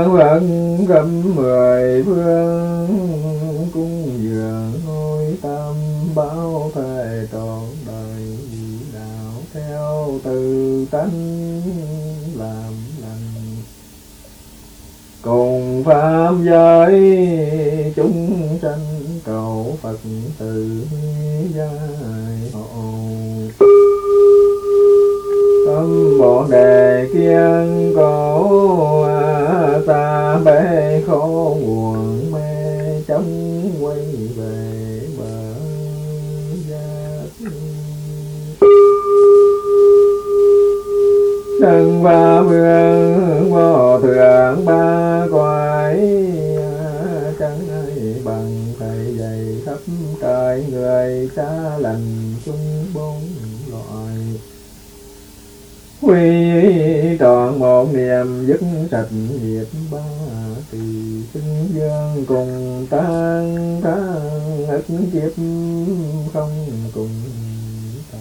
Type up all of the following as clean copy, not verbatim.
vẫn gấm 10 phương cung dường ngôi tam bảo thể trọn đời đạo theo từ tánh làm lành cùng pháp giới chúng sanh cầu Phật từ giai hộ tâm bồ đề kiên cổ xa bể khổ nguồn mê chống quay về bờ giác thân ba vương vô thượng ba cõi chẳng ai bằng thầy dạy khắp trời người xa lành chung bốn loại quy trọn một niềm dứt sạch nghiệp ba tỳ sinh dương cùng tan tháng ức kiếp không cùng tan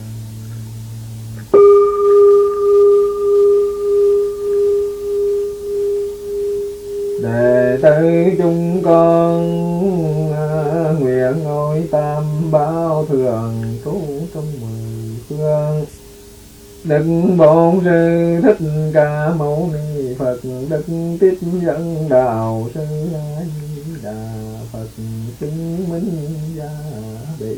đệ tử chúng con nguyện ngôi tam bảo thường trú trong 10 phương. Đức Bổn Sư Thích Ca Mâu Ni Phật, Đức Tiếp Dẫn Đạo Sư A Di Đà Phật, chứng minh gia bị.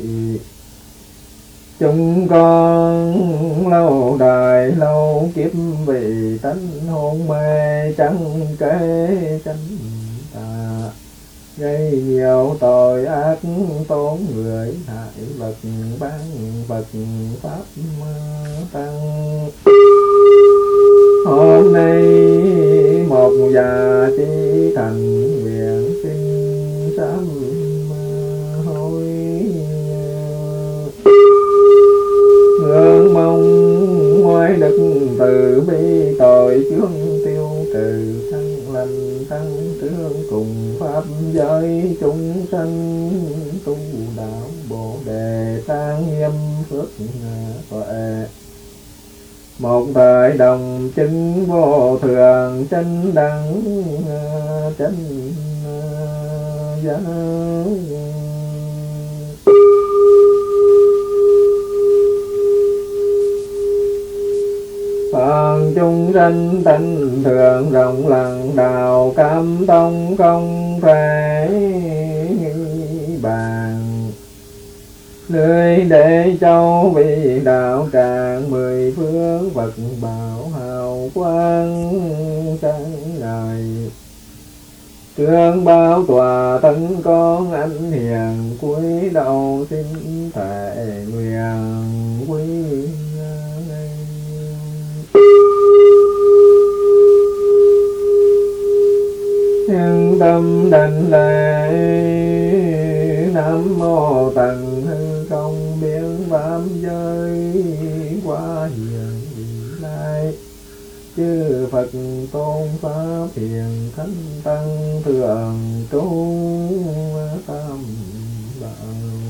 Chúng con lâu đời lâu kiếp vì tánh hôn mê chẳng kế chánh tà, gây nhiều tội ác tổn người hại vật bán vật pháp tăng. Hôm nay một già chi thành nguyện xin sám hối, ngưỡng mong ngoại đức từ bi tội chướng tiêu trừ thân lành thân tướng cùng pháp giới chúng sanh tu đạo bồ đề tăng nghiêm phước tuệ. Một thời đồng chứng vô thường chánh đẳng chánh giác. Phật chúng sanh tánh thường rộng lặng đạo cam tông không thể nghĩ bàn. Nơi để châu vì đạo tràng 10 phương Phật bảo hào quang sáng ngời. Trương bao tòa tấn con anh hiền cúi đầu xin thệ nguyện quý. Nhân tâm đảnh lễ Nam Mô Tần Hư Không biến pháp giới quá hiền lai. Chư Phật tôn pháp hiền thánh tăng thường trú tam bảo.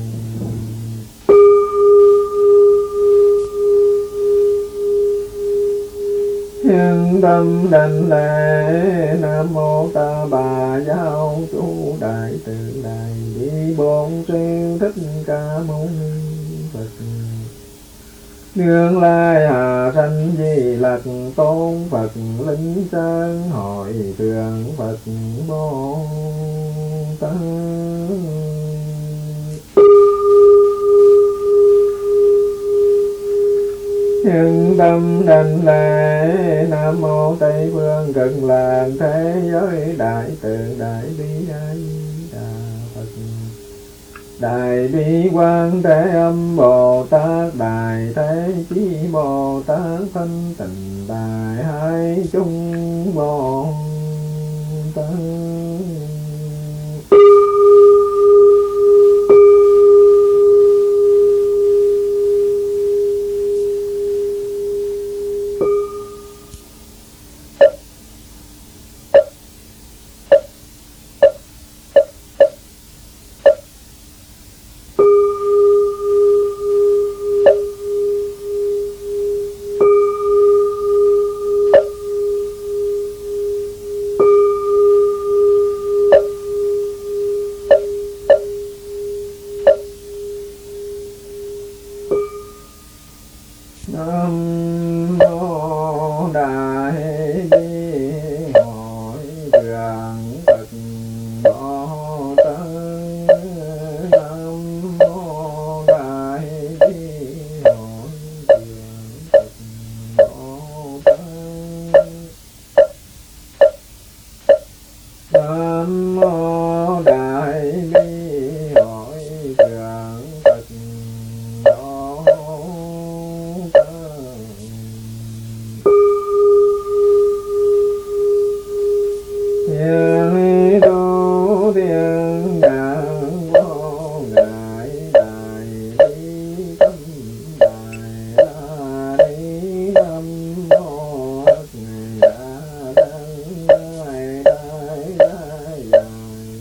Nhân tâm đảnh lễ Nam Mô Ta Bà Giáo Chủ Đại Từ Đại Bi Bổn Sư Thích Ca Mâu Ni Phật. Nương lai hà sanh Di Lặc tôn Phật linh sang hội thượng Phật Bồ Tát. Nhân tâm đảnh lễ Nam Mô Tây Phương Cực Lạc Thế Giới Đại Từ Đại Bi A Di Đà Phật. Đại Bi Quang Thế Âm Bồ Tát, Đại Thế Chí Bồ Tát, Thanh Tịnh Đại Hai Chung Bồ Tát. trường Phật Bồ Tát. Nam mô Đại Bi Hội Trường Phật Bồ Tát. Nam mô Đại Bi Hội Trường Phật Bồ Tát. Thiên tu thiên đàng vô ngại đại bi tâm đại la ni nam mô đa đăng đại đại đại đại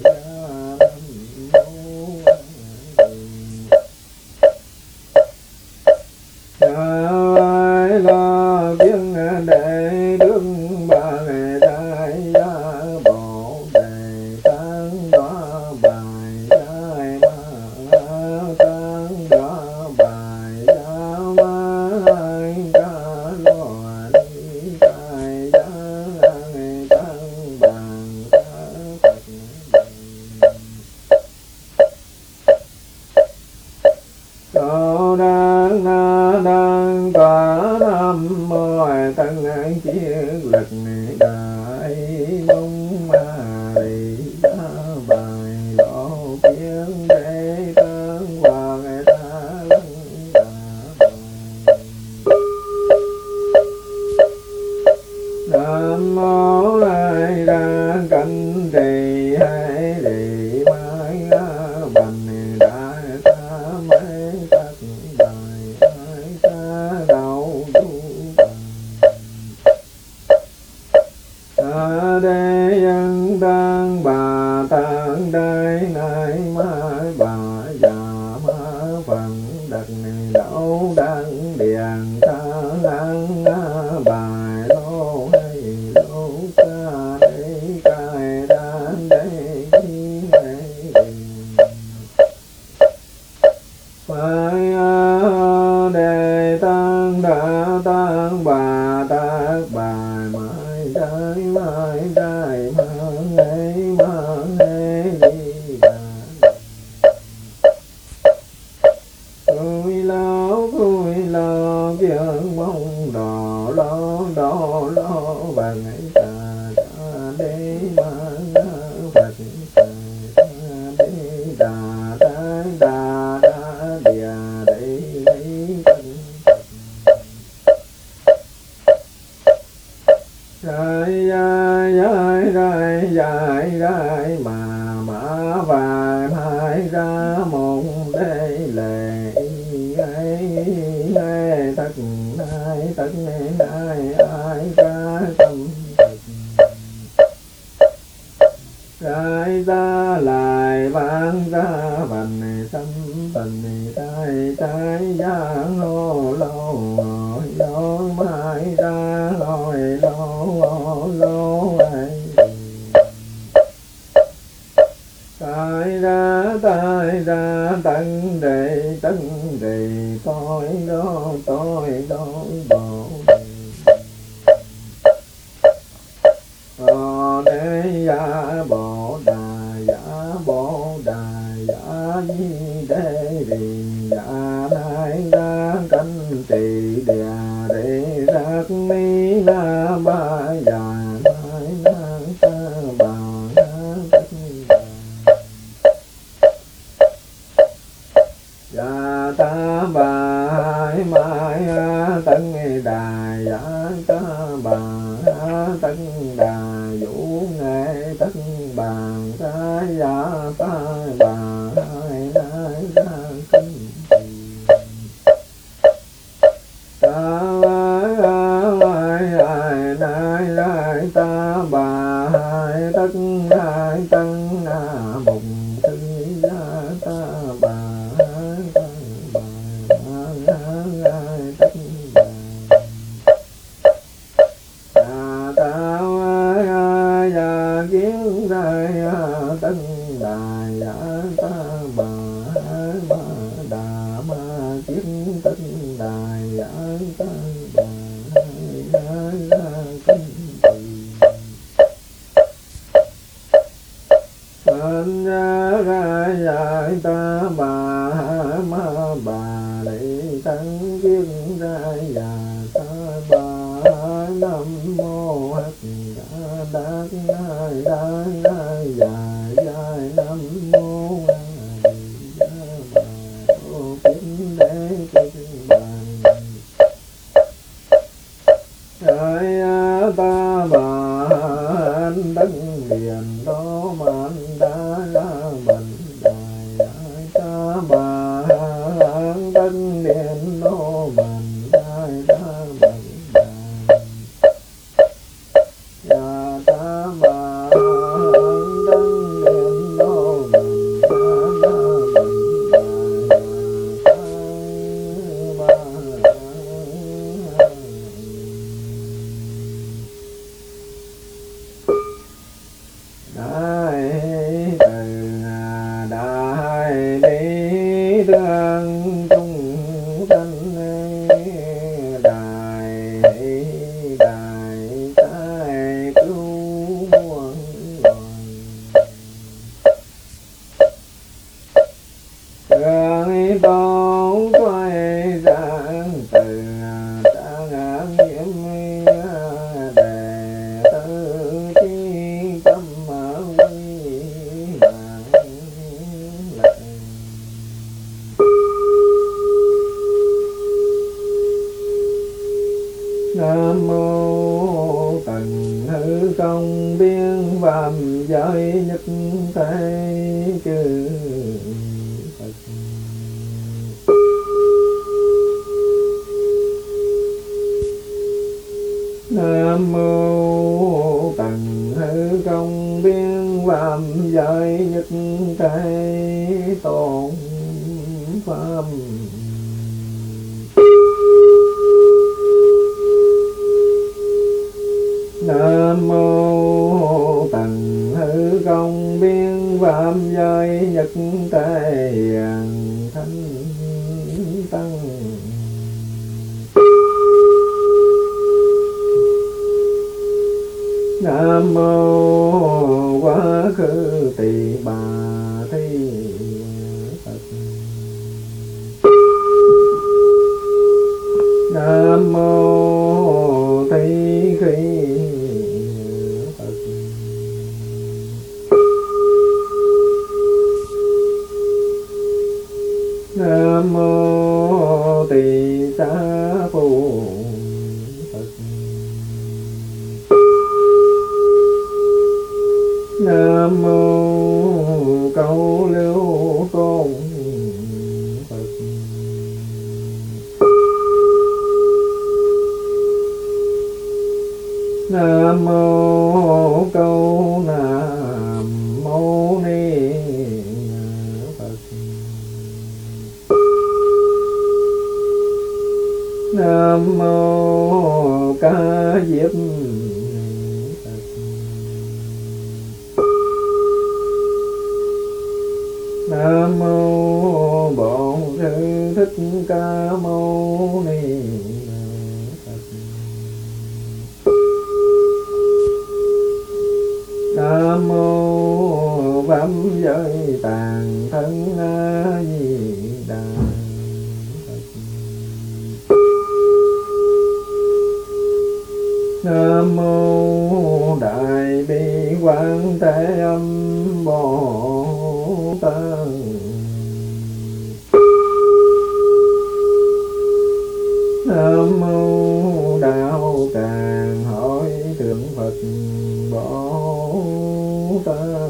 đại la viên đệ đương ba ngày đại gia bộ đề tăng đoá bài đại ma tăng đoá bài gia ma ca loa ni cai gia tăng bằng ca Phật. Cho đang na đang tỏa nam mô tăng chiến lực đại mong ma đi bài lộ kiến để tăng hoàng ta lăng đà. Nam mô ai ra canh trì hai đi mai bành đại ta mấy tất bài ai ta đầu tu ta đế dân tăng bà tăng đại này mai bà già ma phần đặc này đậu đăng điện ta lăng bài lô hay lô ca đế cai đan đế phải đề tăng đã tăng bà tác bài mai trái mang ấy đi đà. Tôi lo kiên mong đỏ bằng ấy ta đế mang Phật đế đà địa để lấy dài mà vài hai ra mộng đây lệ ấy tất nay ai ra tâm Rai ra lại vang ra vần này tâm vần này tai giang lô lô mai ra lô ai tai ra tận đề tôi đó bộ để giả bộ đà giả di đế riêng giả nai ra canh trì đà để rắc ni na ba già nai na ta bà na tất già ta bà hai mai tân đà giả ta bà tân đà vũ nghệ tất bàn ta giả ta bà hai nai ra kinh ta nai lại ta bà hai tất hai tân mùng tư gia ta bà hai tất bà kiến rai tân đài ta bà đà ma kiến tân đài ta bà kinh Anh ra dài ta bà ma bà lệ tăng kiết ra già ta bà nam mô hắc đa đát nai đa nai dài dài nam mô a di đà bà đô kính đế kinh bàn đại ta bà anh đấng điền đó man đa la mình đại ta bà anh đấng điền đó mình đại ta mình đại ta bà anh đấng điền đó mình đa la mình đại từ đại bi thương chúng sanh đại đại đại cứu muôn loài thương tôn quay giang từ ta ngã nhiễm đề tư chi tâm quy mạng lệ nam mô tần hư công biên phạm giới nhất thế chư Phật. Nam mô tần hư công biên phạm giới nhất thế tôn pháp. Nam mô tần hư công biên phạm giới nhất thế hiền thánh tăng. Nam mô quá khứ tỳ bà thi Phật. Nam mô thi khi Phật. Nam mô tỳ xá phù Phật. Nam mô câu lưu tôn Phật. Nam mô câu nam mâu ni Phật. Nam mô ca diếp Phật. Nam mô Bổn Sư Thích Ca Mâu Ni Phật. Nam mô Pháp Giới Tạng Thân A Di Đà Phật. Nam mô Đại Bi Quán Thế Âm Bồ Tát. Nam mô Đạo Tràng Hội Thượng Phật Bồ Tát.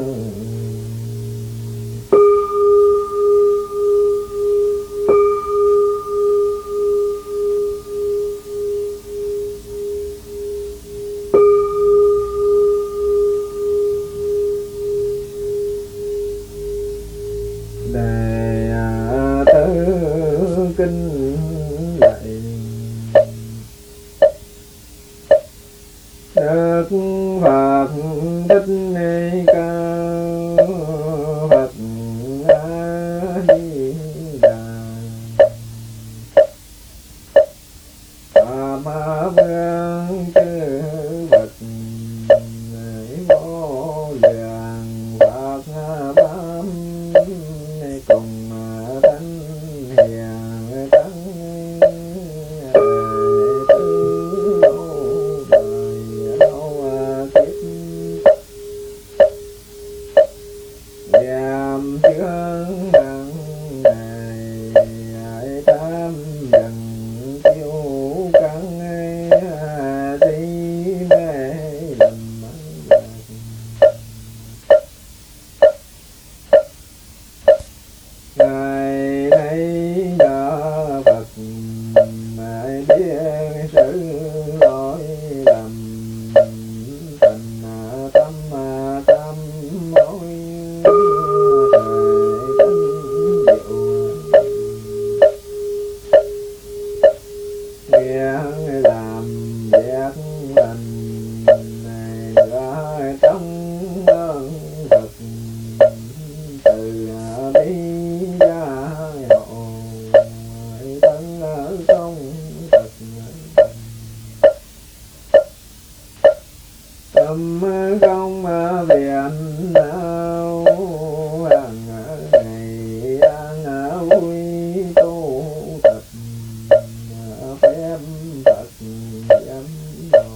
Đệ tử kinh lạy Đức Phật Thích Ca Phật A Di Đà. Phạm vương chư Phật vô lượng Phật biển áo hàng ngày ăn vui tu tập phép Phật giảm đầu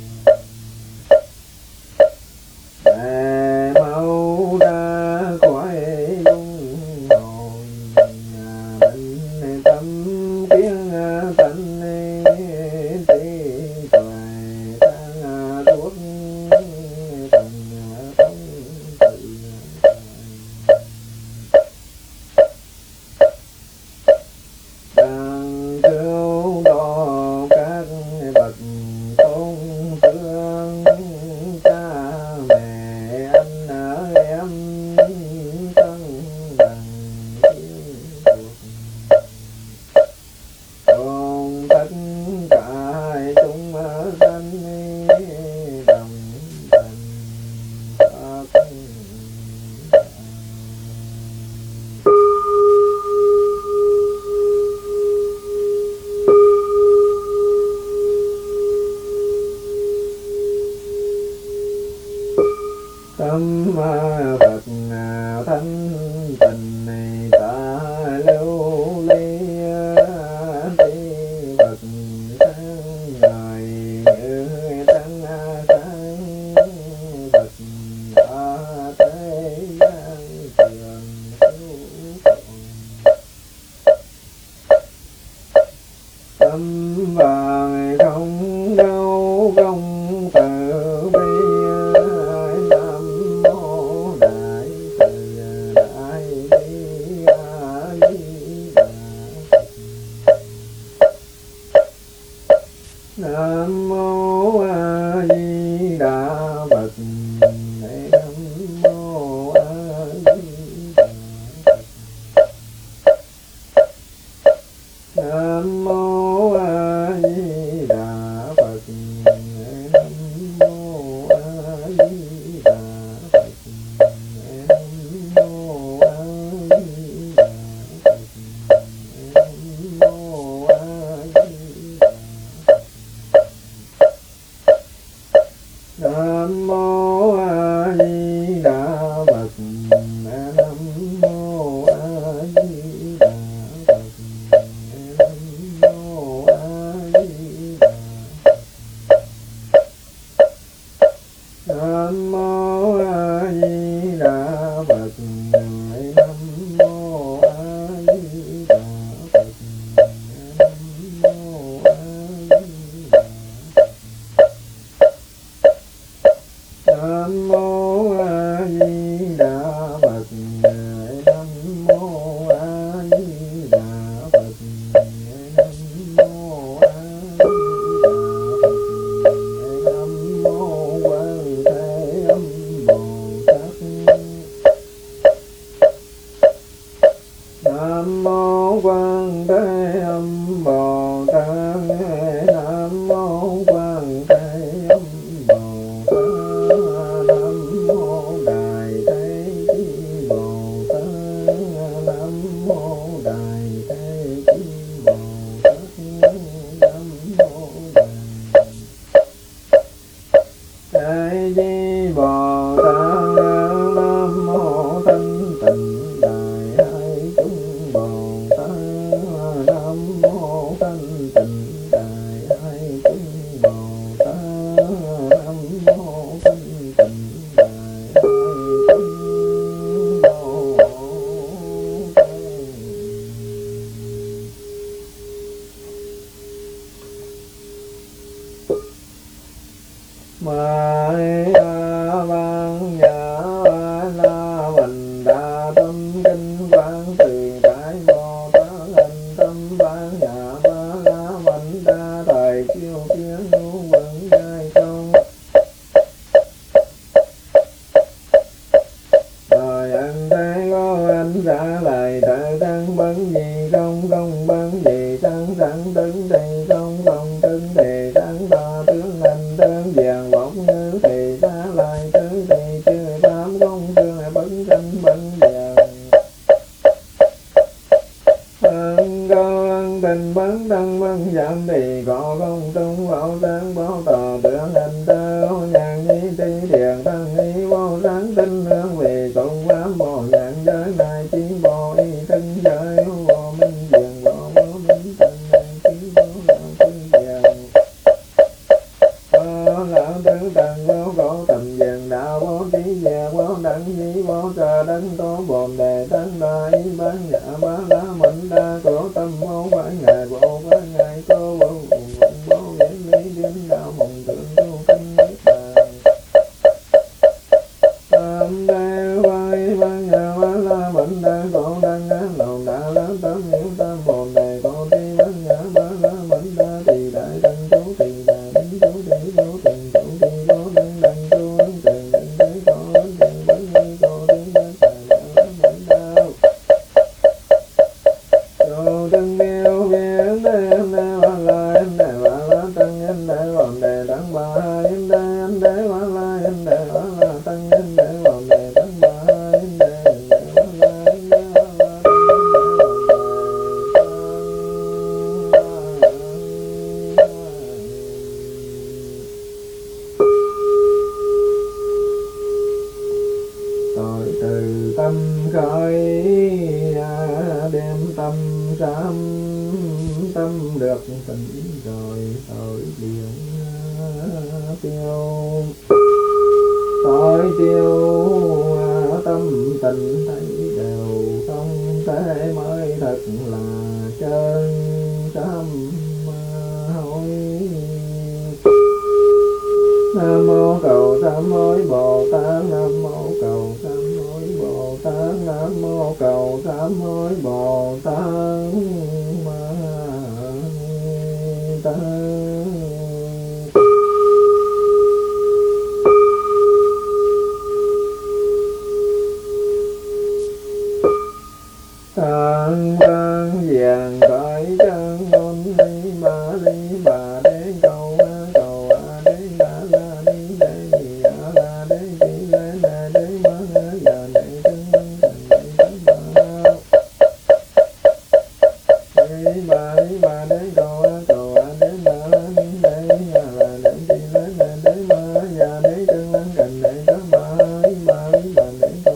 để mau ra khỏi luân hồi định tâm kiến tánh trí tuệ sáng suốt thần thông tự đang cứu độ các bậc tôn thương cha mẹ anh em thân bằng yêu thuộc cùng tất cả chúng sanh đồng thành Phật. Tâm Phật thanh tình này ta lưu ly ti Phật sáng ngời như trăng sáng Phật đã thế gian trường cứu tâm vàng không đau không từ bi nam mô đại từ đại bi a di đà Phật. Nam mô a di đà Phật. Nam mô a di đà Phật. Nam mô a di đà Phật. Nam mô a di đà Phật. Nam mô a di đà Phật. Nam mô a di đà Phật. Nam mô a di đà Phật. Nam mô a di đà Phật. Nam mô a di đà Phật. Nam mô a di đà Phật. Nam mô a di đà Phật. Nam mô a di đà Phật. Nam mô a di đà Phật. Nam mô a di đà Phật. Nam mô a di đà Phật. Nam mô Quan Thế Âm Bồ Tát. Nam mô Quan Thế Âm Bồ Tát. Nam mô Quan Thế Âm Bồ Tát. Nam mô Đại Thế Chí Bồ Tát. Nam mô Đại Thế Chí Bồ Tát. Nam mô Đại Thế Bồ Tát. Nam mô Thanh Tịnh Đại Hải Chúng Bồ Tát. Nam mô Thanh Tịnh Đại Hải Chúng Bồ Tát. Nam mô Thanh Tịnh Đại Hải Chúng Bồ Tát. Mai Văn Nhã La Mình Đa Tâm Kinh Quán Từ Đại Bồ Tát Hành Tâm Văn Nhã Ba La Mình Đa Thời Chiêu Kiến Nu Quẩn Giai Công thời ăn thế có anh trả lại thời tăng bấn gì không không bấn gì tăng sẵn đứng thì không không đứng thì tăng ta tướng anh tướng vàng bóng như thì ta lại tứ thì chưa tám không tương bấn tranh bấn vàng có ân tình bấn tăng bấn giảm thì có công tung bảo tán bảo tờ tướng anh tơ nhàn nhi ti thiền tăng ni vô sáng tinh hương về cộng pháp bồ nhạn giới này chiến bồ y thân giới bồ minh viền bồ minh thân này chiến bồ đạo thiên viền lão tứ tầng vô cổ tầm vàng đạo bố trí về bố đẳng di bố trà đấng tô bồn đề tăng đại bán nhã bá lá mệnh đa cổ tâm bố bán ngài bộ bán ngài tô bố bố viễn lý điên đạo hùng tượng tu kinh niết bàn tam đế vai bán ngài bá la mệnh đa cổ đăng á lầu đà lá tám nhiễu tam bồn đề cổ ti bán ngã bá la mệnh đa tỳ đại tăng chú tỳ đại đính chú tỳ chú tỳ chú tỳ bố đăng đăng chú ấn tỳ đăng đế cổ ấn tỳ bán nghi cổ tiếng bán tài đạo mệnh đa Đồ tân yêu viên đế em đế bà la em đế bà la tăng em đế bồn đề tăng bà hai em đế bà la em đế bà la tăng em đế bồn đề tăng bà hai em đế bà la em đế bà la tăng tội từ tâm khởi đem tâm sám tâm được tỉnh rồi tội biển tiêu tội tiêu tâm tình thấy đều không thế mới thật là chân sám hối Nam mô cầu sám hối Bồ Tát Nam mô cầu sám hối Bồ Tát Nam mô cầu sám hối Bồ Tát Thang vang vàng cõi chân ôn ly bà đế cầu a đế đa la ni đế ni a la đế ti lê na đế ma già đế chân văn thành đế bà đế cầu a đế đa la ni đế a la đế ti lê na đế ma già đế chân văn thành đế bà đế cầu a đế đa la ni đế a la đế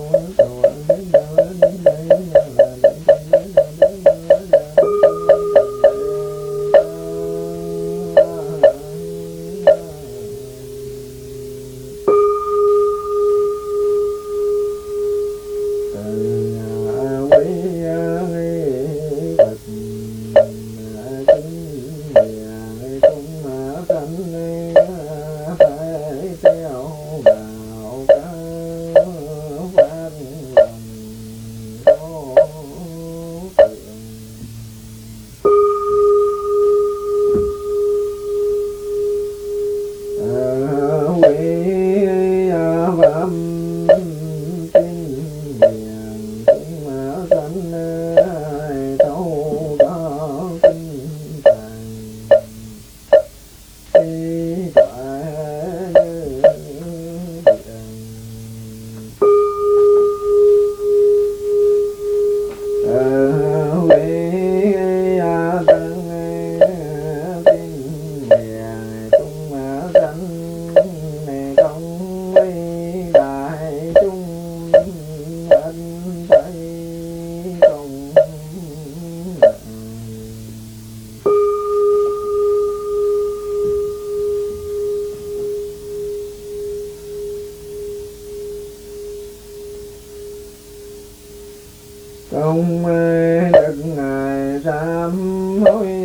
công đức ngài sám hối